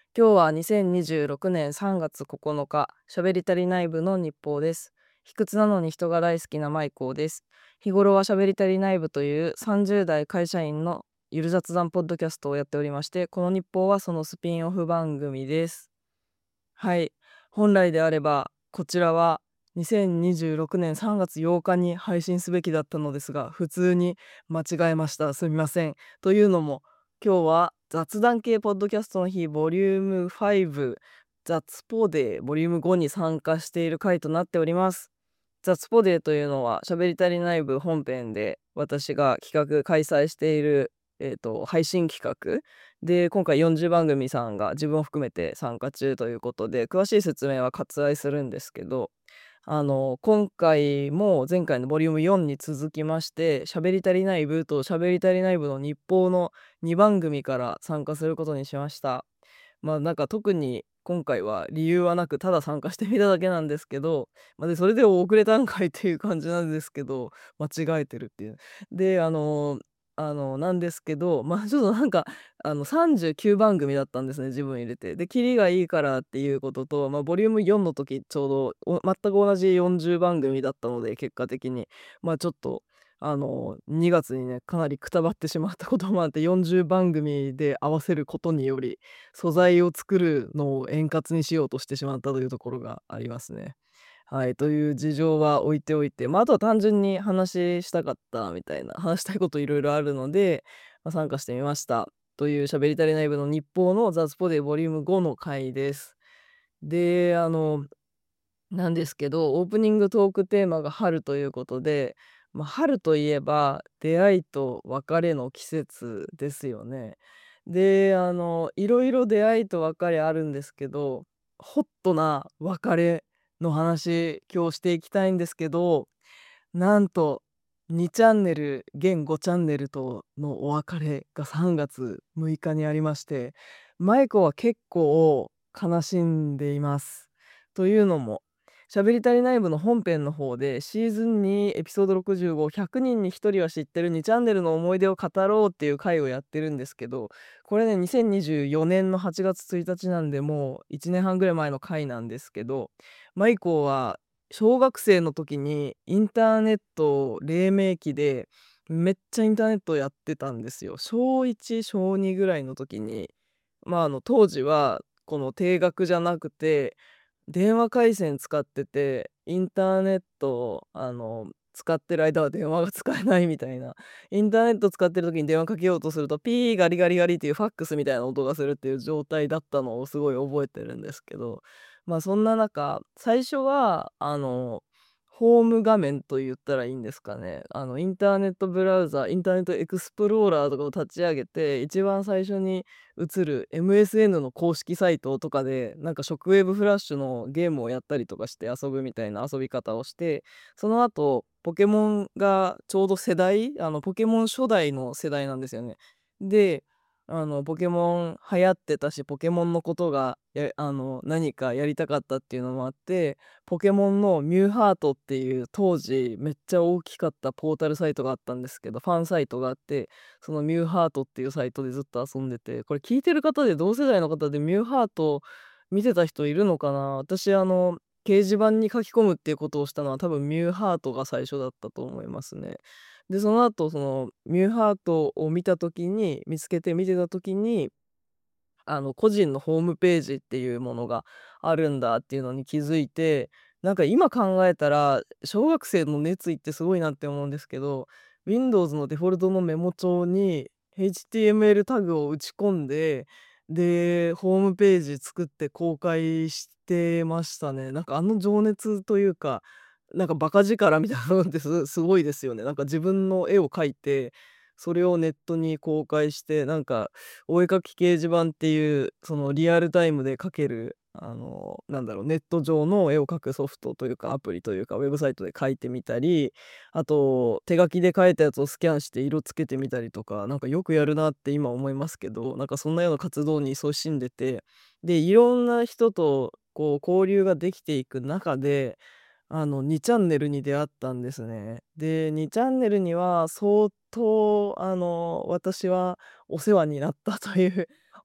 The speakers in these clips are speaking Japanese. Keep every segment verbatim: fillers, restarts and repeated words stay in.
今日はにせんにじゅうろくねんさんがつここのか、喋り足りない部の日報です。卑屈なのに人が大好きなマイコーです。日頃は喋り足りない部というさんじゅう代会社員のゆる雑談ポッドキャストをやっておりまして、この日報はそのスピンオフ番組です。はい。本来であれば、こちらはにせんにじゅうろくねんさんがつようかに配信すべきだったのですが、普通に間違えました。すみません。というのも、今日は雑談系ポッドキャストの日、ボリュームご、雑ポデーボリュームごに参加している回となっております。雑ポデーというのは、喋り足りない部本編で私が企画開催している、えーと、配信企画で、今回よんじゅうばんぐみさんが自分を含めて参加中ということで、詳しい説明は割愛するんですけど、あの今回も前回のボリュームよんに続きまして、喋り足りない部と喋り足りない部の日報のにばんぐみから参加することにしました。まあなんか特に今回は理由はなく、ただ参加してみただけなんですけど、まあ、でそれで遅れたんかいっていう感じなんですけど、間違えてるっていう。で、あのあのなんですけど、まあちょっとなんかあのさんじゅうきゅうばんぐみだったんですね、自分入れて。で、キリがいいからっていうことと、まあ、ボリュームよんの時ちょうどお全く同じよんじゅうばんぐみだったので、結果的にまあちょっとあのにがつにね、かなりくたばってしまったこともあって、よんじゅうばんぐみで合わせることにより、素材を作るのを円滑にしようとしてしまったというところがありますね。はい、という事情は置いておいて、まあ、あとは単純に話したかったみたいな、話したいこといろいろあるので、まあ、参加してみました。という喋り足りない部の日報の雑ポデボリュームごの回です。で、あの、なんですけど、オープニングトークテーマが春ということで、まあ、春といえば出会いと別れの季節ですよね。で、あの、いろいろ出会いと別れあるんですけど、ホットな別れの話、今日していきたいんですけど、なんとにチャンネル、現ごチャンネルとのお別れがさんがつむいかにありまして、マイコは結構悲しんでいます。というのも、喋り足りない部の本編の方でシーズンにエピソードろくじゅうご、ひゃくにんにひとりは知ってるにチャンネルの思い出を語ろうっていう回をやってるんですけど、これね、にせんにじゅうよねんのはちがつついたちなんで、もういちねんはんぐらい前の回なんですけど、マイコは小学生の時にインターネット黎明期でめっちゃインターネットやってたんですよ。しょういち、しょうにぐらいの時に、まあ、あの当時はこの定額じゃなくて電話回線使ってて、インターネットをあの使ってる間は電話が使えないみたいな。インターネット使ってる時に電話かけようとすると、ピーガリガリガリっていうファックスみたいな音がするっていう状態だったのをすごい覚えてるんですけど、まあ、そんな中、最初はあのホーム画面と言ったらいいんですかね。あのインターネットブラウザ、インターネットエクスプローラーとかを立ち上げて、一番最初に映る エムエスエヌ の公式サイトとかで、なんかショックウェーブフラッシュのゲームをやったりとかして遊ぶみたいな遊び方をして、その後、ポケモンがちょうど世代、あのポケモン初代の世代なんですよね。で、あのポケモン流行ってたし、ポケモンのことがやあの何かやりたかったっていうのもあって、ポケモンのミューハートっていう当時めっちゃ大きかったポータルサイトがあったんですけど、ファンサイトがあって、そのミューハートっていうサイトでずっと遊んでて、これ聞いてる方で同世代の方でミューハート見てた人いるのかな。私あの掲示板に書き込むっていうことをしたのは多分ミューハートが最初だったと思いますね。で、その後そのミューハートを見た時に見つけて見てた時に、あの個人のホームページっていうものがあるんだっていうのに気づいて、なんか今考えたら小学生の熱意ってすごいなって思うんですけど、Windows のデフォルトのメモ帳に エイチティーエムエル タグを打ち込んで、で、ホームページ作って公開してましたね。なんかあの情熱というか、なんかバカ力みたいなのってすすごいですよね。なんか自分の絵を描いて、それをネットに公開して、なんかお絵描き掲示板っていう、そのリアルタイムで描ける、あの、なんだろう、ネット上の絵を描くソフトというか、アプリというか、ウェブサイトで描いてみたり、あと、手書きで描いたやつをスキャンして色つけてみたりとか、なんかよくやるなって今思いますけど、なんかそんなような活動に勤しんでて、で、いろんな人とこう交流ができていく中で、あのにチャンネルに出会ったんですね。で、にチャンネルには相当あの私はお世話になったという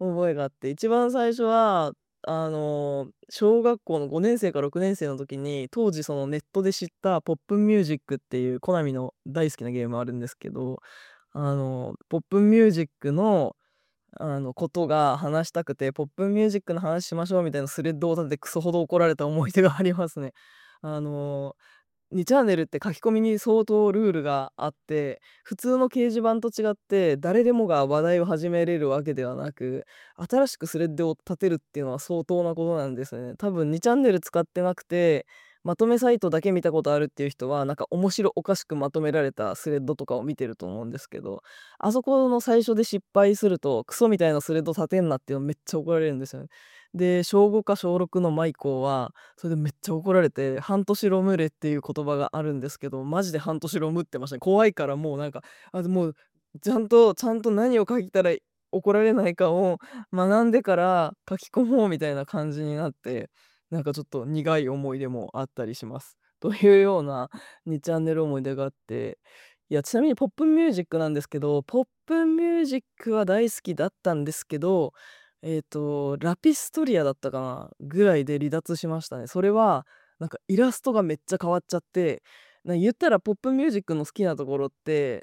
覚えがあって、一番最初は、あの、小学校のごねんせいかろくねんせいの時に、当時そのネットで知ったポップンミュージックっていうコナミの大好きなゲームあるんですけど、あの、ポップンミュージックの、あの、ことが話したくて、ポップンミュージックの話しましょうみたいなスレッドを立ててクソほど怒られた思い出がありますね。あのにチャンネルって書き込みに相当ルールがあって、普通の掲示板と違って誰でもが話題を始めれるわけではなく、新しくスレッドを立てるっていうのは相当なことなんですね。多分にチャンネル使ってなくて、まとめサイトだけ見たことあるっていう人は、なんか面白おかしくまとめられたスレッドとかを見てると思うんですけど、あそこの最初で失敗すると、クソみたいなスレッド立てんなっていうのめっちゃ怒られるんですよね。で、小ごか小ろくのマイコーは、それでめっちゃ怒られて、半年ロムれっていう言葉があるんですけど、マジで半年ロムってましたね。怖いからもうなんか、あ、もう、ちゃんとちゃんと何を書いたら怒られないかを学んでから書き込もうみたいな感じになって、なんかちょっと苦い思い出もあったりします。というようなにチャンネル思い出があって、いや、ちなみにポップンミュージックなんですけど、ポップンミュージックは大好きだったんですけど、えっと、ラピストリアだったかな、ぐらいで離脱しましたね。それは、なんかイラストがめっちゃ変わっちゃって、な言ったらポップミュージックの好きなところって、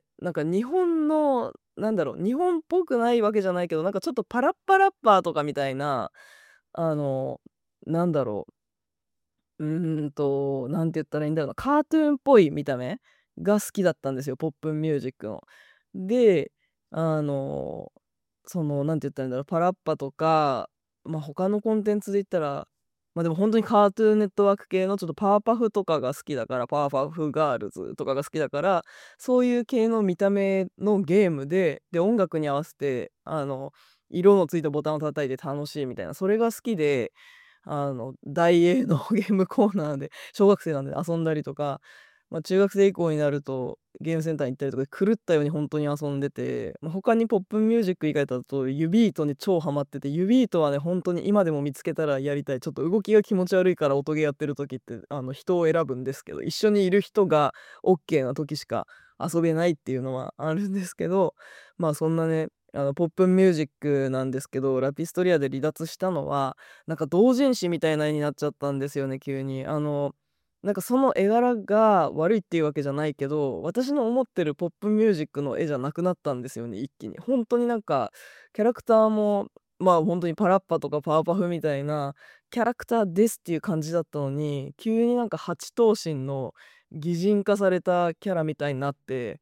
なんか日本の、なんだろう、日本っぽくないわけじゃないけど、なんかちょっとパラッパラッパーとかみたいな、あの、なんだろう、うーんと、なんて言ったらいいんだろうな、カートゥーンっぽい見た目が好きだったんですよ、ポップミュージックの。で、あのその、なんて言ったらいいんだろう、パラッパとか、ま、他のコンテンツで言ったら、ま、でもほんとにカートゥーンネットワーク系のちょっとパワパフとかが好きだから、パワパフガールズとかが好きだから、そういう系の見た目のゲームで、で、音楽に合わせて、あの、色のついたボタンを叩いて楽しいみたいな、それが好きで、あの、大英のゲームコーナーで、小学生なんで遊んだりとか、ま、中学生以降になると、ゲームセンターに行ったりとかで狂ったようにほんとに遊んでて、ま、他にポップンミュージック以外だとユビートに超ハマってて、ユビートはね、ほんとに今でも見つけたらやりたい。ちょっと動きが気持ち悪いから音ゲーやってる時って、あの、人を選ぶんですけど、一緒にいる人がオッケーな時しか遊べないっていうのはあるんですけど、まあ、そんなね、あの、ポップンミュージックなんですけど、ラピストリアで離脱したのは、なんか同人誌みたいな絵になっちゃったんですよね、急に。あのなんかその絵柄が悪いっていうわけじゃないけど、私の思ってるポップミュージックの絵じゃなくなったんですよね、一気に。ほんとになんか、キャラクターも、まあ、ほんとにパラッパとかパワパフみたいな、キャラクターですっていう感じだったのに、急になんかはち頭身の擬人化されたキャラみたいになって、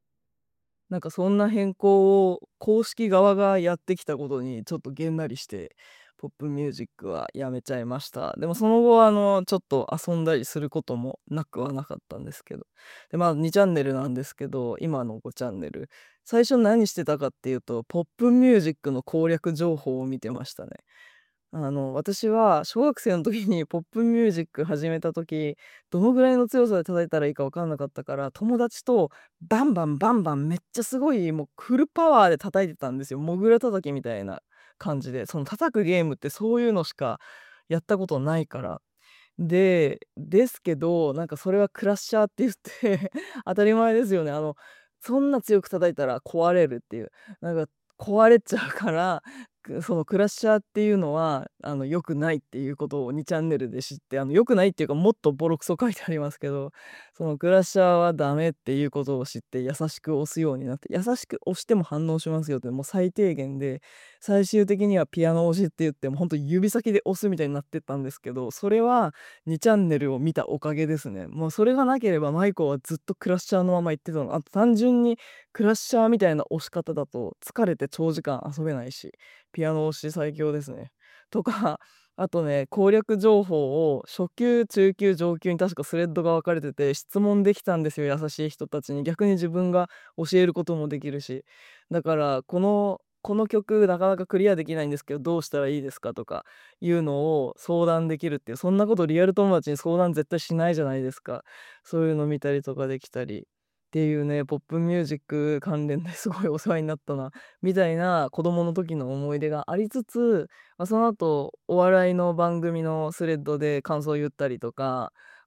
なんかそんな変更を公式側がやってきたことにちょっとげんなりして、ポップミュージックはやめちゃいました。でもその後あの、ちょっと遊んだりすることもなくはなかったんですけど。で、まあ、にチャンネルなんですけど、今のごチャンネル、最初何してたかっていうと、ポップミュージックの攻略情報を見てましたね。あの、私は小学生の時にポップミュージック始めた時、どのぐらいの強さで叩いたらいいか分かんなかったから、友達とバンバンバンバンめっちゃすごいもうフルパワーで叩いてたんですよ。モグラ叩きみたいな感じで。その叩くゲームってそういうのしかやったことないから。で、ですけど、なんかそれはクラッシャーって言って当たり前ですよね。あの、そんな強く叩いたら壊れるっていう。なんか壊れちゃうから、くそのクラッシャーっていうのは、あの、良くないっていうことをにチャンネルで知って、あの、良くないっていうか、もっとボロクソ書いてありますけど、そのクラッシャーはダメっていうことを知って、優しく押すようになって、優しく押しても反応しますよって、もう最低限で、最終的にはピアノ押しって言っても、ほんと指先で押すみたいになってったんですけど、それはにチャンネルを見たおかげですね。もうそれがなければマイコはずっとクラッシャーのまま行ってたの。あと単純にクラッシャーみたいな押し方だと疲れて長時間遊べないし、ピアノ押し最強ですね。とか、あとね、攻略情報を初級、中級、上級に確かスレッドが分かれてて、質問できたんですよ、優しい人たちに。逆に自分が教えることもできるし。だから、このこの曲なかなかクリアできないんですけど、どうしたらいいですかとかいうのを相談できるっていう、そんなことリアル友達に相談絶対しないじゃないですか。そういうの見たりとかできたりっていうね、ポップミュージック関連ですごいお世話になったな、みたいな子供の時の思い出がありつつ、まあ、その後、お笑いの番組のスレッドで感想を言ったりとか、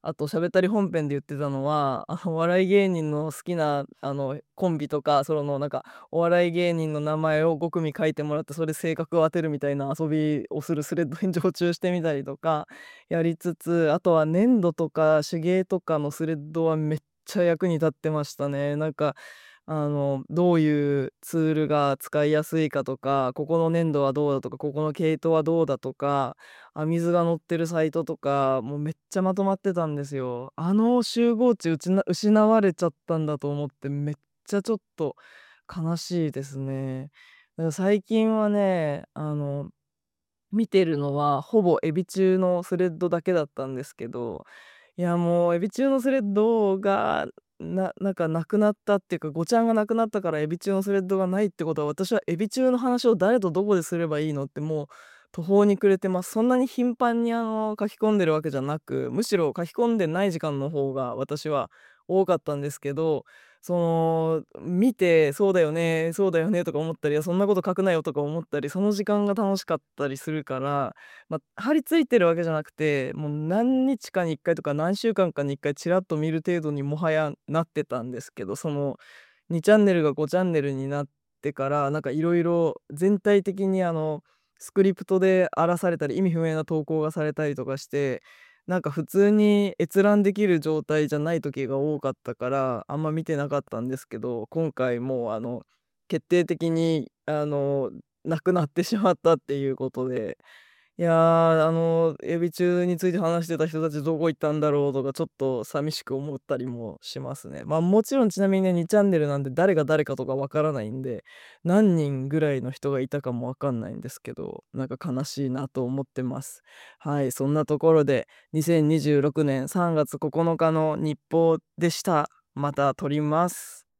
あと喋ったり本編で言ってたのは、あの、お笑い芸人の好きな、あの、コンビとか、その、なんか、お笑い芸人の名前をご組書いてもらって、それ性格を当てるみたいな遊びをするスレッドに常駐してみたりとかやりつつ、あとは粘土とか手芸とかのスレッドはめっちゃ役に立ってましたね。なんか、あの、どういうツールが使いやすいかとか、ここの粘土はどうだとか、ここの毛糸はどうだとか、あ、水が載ってるサイトとか、もうめっちゃまとまってたんですよ。あの集合値うちな失われちゃったんだと思って、めっちゃちょっと悲しいですね。だから最近はね、あの、見てるのはほぼエビ中のスレッドだけだったんですけど、いやもうエビ中のスレッドが、ななんかなくなったっていうか、ごちゃんがなくなったからエビ中のスレッドがないってことは、私はエビ中の話を誰とどこですればいいのってもう途方に暮れてます。そんなに頻繁にあの書き込んでるわけじゃなく、むしろ書き込んでない時間の方が私は多かったんですけど、その見て「そうだよね、そうだよね」とか思ったり、「いやそんなこと書くなよ」とか思ったり、その時間が楽しかったりするから、ま、張り付いてるわけじゃなくて、もう何日かにいっかいとか何週間かにいっかいちらっと見る程度にもはやなってたんですけど、そのにチャンネルがごチャンネルになってから、なんか色々全体的にあのスクリプトで荒らされたり、意味不明な投稿がされたりとかして、なんか普通に閲覧できる状態じゃない時が多かったから、あんま見てなかったんですけど、今回もうあの決定的にあのなくなってしまったっていうことで、いや、あのエビ中について話してた人たちどこ行ったんだろうとかちょっと寂しく思ったりもしますね。ま、もちろんちなみにね、にチャンネルなんで誰が誰かとかわからないんで、何人ぐらいの人がいたかもわかんないんですけど、なんか悲しいなと思ってます。はい、そんなところでにせんにじゅうろくねんさんがつここのかの日報でした。また撮ります。